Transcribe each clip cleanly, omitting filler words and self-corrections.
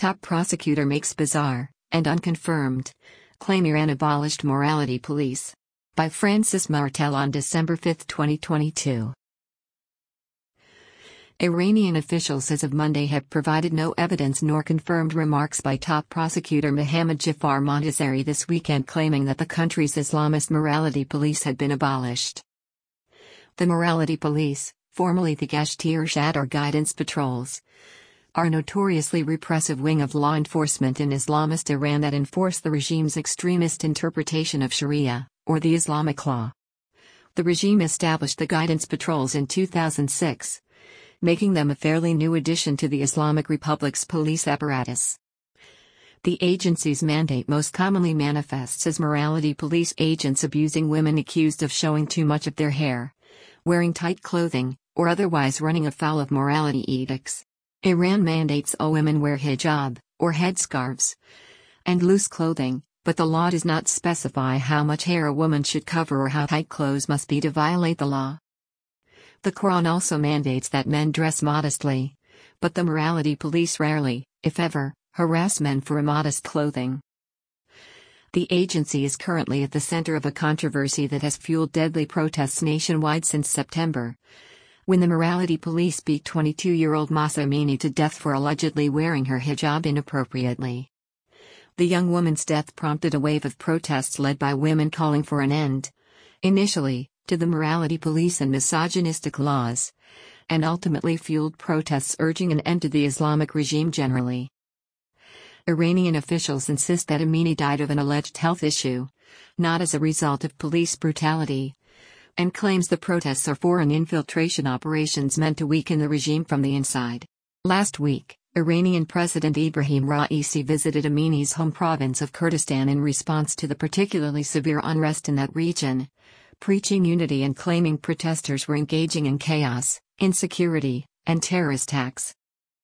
Top prosecutor makes bizarre, and unconfirmed, claim Iran abolished morality police. By Francis Martel on December 5, 2022. Iranian officials as of Monday have provided no evidence nor confirmed remarks by top prosecutor Mohammad Jafar Montazeri this weekend claiming that the country's Islamist morality police had been abolished. The morality police, formerly the Gasht Irshad or guidance patrols, are a notoriously repressive wing of law enforcement in Islamist Iran that enforce the regime's extremist interpretation of Sharia, or the Islamic law. The regime established the guidance patrols in 2006, making them a fairly new addition to the Islamic Republic's police apparatus. The agency's mandate most commonly manifests as morality police agents abusing women accused of showing too much of their hair, wearing tight clothing, or otherwise running afoul of morality edicts. Iran mandates all women wear hijab, or headscarves, and loose clothing, but the law does not specify how much hair a woman should cover or how tight clothes must be to violate the law. The Quran also mandates that men dress modestly, but the morality police rarely, if ever, harass men for immodest clothing. The agency is currently at the center of a controversy that has fueled deadly protests nationwide since September, when the morality police beat 22-year-old Mahsa Amini to death for allegedly wearing her hijab inappropriately. The young woman's death prompted a wave of protests led by women calling for an end, initially, to the morality police and misogynistic laws, and ultimately fueled protests urging an end to the Islamic regime generally. Iranian officials insist that Amini died of an alleged health issue, not as a result of police brutality, and claims the protests are foreign infiltration operations meant to weaken the regime from the inside. Last week, Iranian President Ibrahim Raisi visited Amini's home province of Kurdistan in response to the particularly severe unrest in that region, preaching unity and claiming protesters were engaging in chaos, insecurity, and terrorist attacks.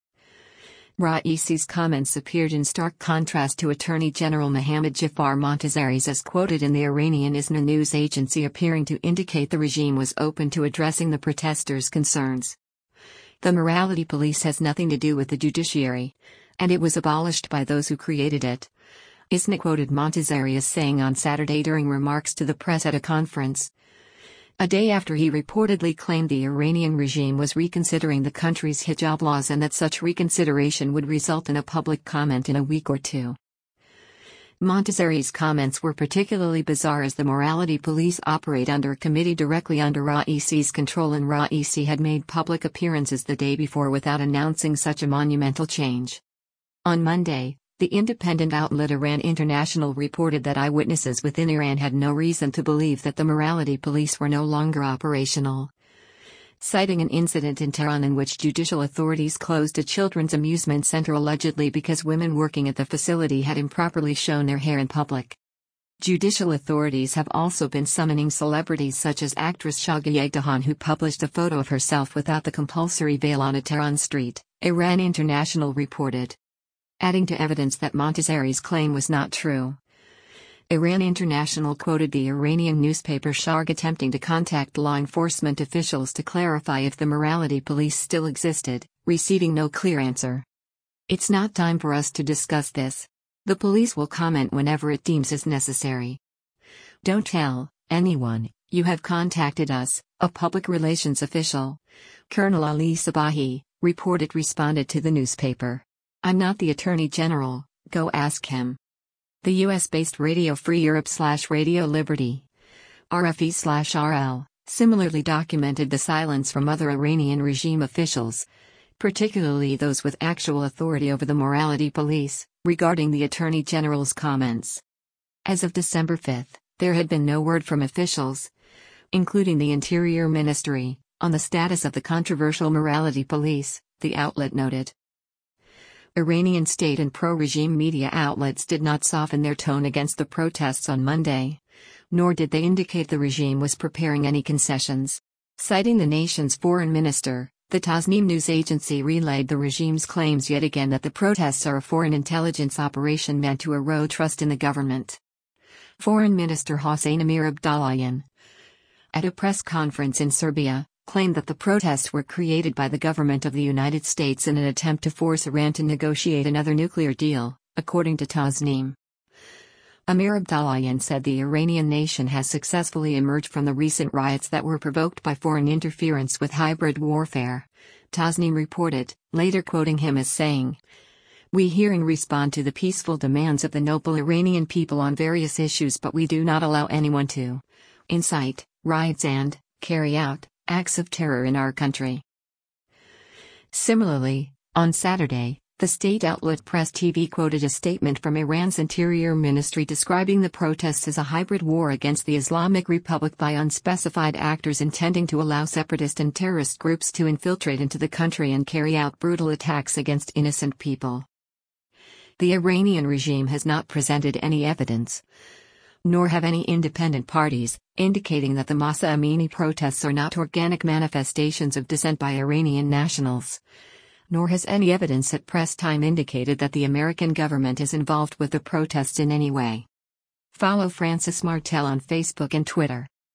Raisi's comments appeared in stark contrast to Attorney General Mohammad Jafar Montazeri's as quoted in the Iranian ISNA news agency, appearing to indicate the regime was open to addressing the protesters' concerns. The morality police has nothing to do with the judiciary, and it was abolished by those who created it, ISNA quoted Montazeri as saying on Saturday during remarks to the press at a conference, a day after he reportedly claimed the Iranian regime was reconsidering the country's hijab laws and that such reconsideration would result in a public comment in a week or two. Montazeri's comments were particularly bizarre as the morality police operate under a committee directly under Raisi's control, and Raisi had made public appearances the day before without announcing such a monumental change. On Monday, the independent outlet Iran International reported that eyewitnesses within Iran had no reason to believe that the morality police were no longer operational. Citing an incident in Tehran in which judicial authorities closed a children's amusement center allegedly because women working at the facility had improperly shown their hair in public. Judicial authorities have also been summoning celebrities such as actress Shagha Dahan, who published a photo of herself without the compulsory veil on a Tehran street, Iran International reported, adding to evidence that Montazeri's claim was not true. Iran International quoted the Iranian newspaper Shargh attempting to contact law enforcement officials to clarify if the morality police still existed, receiving no clear answer. It's not time for us to discuss this. The police will comment whenever it deems as necessary. Don't tell anyone you have contacted us, a public relations official, Colonel Ali Sabahi, responded to the newspaper. I'm not the Attorney General, go ask him. The US-based Radio Free Europe/Radio Liberty, RFE/RL, similarly documented the silence from other Iranian regime officials, particularly those with actual authority over the morality police, regarding the Attorney General's comments. As of December 5, there had been no word from officials, including the Interior Ministry, on the status of the controversial morality police, the outlet noted. Iranian state and pro-regime media outlets did not soften their tone against the protests on Monday, nor did they indicate the regime was preparing any concessions. Citing the nation's foreign minister, the Tasnim news agency relayed the regime's claims yet again that the protests are a foreign intelligence operation meant to erode trust in the government. Foreign Minister Hossein Amir Abdullahian, at a press conference in Serbia, claimed that the protests were created by the government of the United States in an attempt to force Iran to negotiate another nuclear deal, according to Tasnim. Amir Abdullahian said the Iranian nation has successfully emerged from the recent riots that were provoked by foreign interference with hybrid warfare. Tasnim reported, later quoting him as saying, "We hearing respond to the peaceful demands of the noble Iranian people on various issues, but we do not allow anyone to incite riots and carry out acts of terror in our country." Similarly, on Saturday, the state outlet Press TV quoted a statement from Iran's Interior Ministry describing the protests as a hybrid war against the Islamic Republic by unspecified actors intending to allow separatist and terrorist groups to infiltrate into the country and carry out brutal attacks against innocent people. The Iranian regime has not presented any evidence, nor have any independent parties, indicating that the Mahsa Amini protests are not organic manifestations of dissent by Iranian nationals. Nor has any evidence at press time indicated that the American government is involved with the protests in any way. Follow Francis Martel on Facebook and Twitter.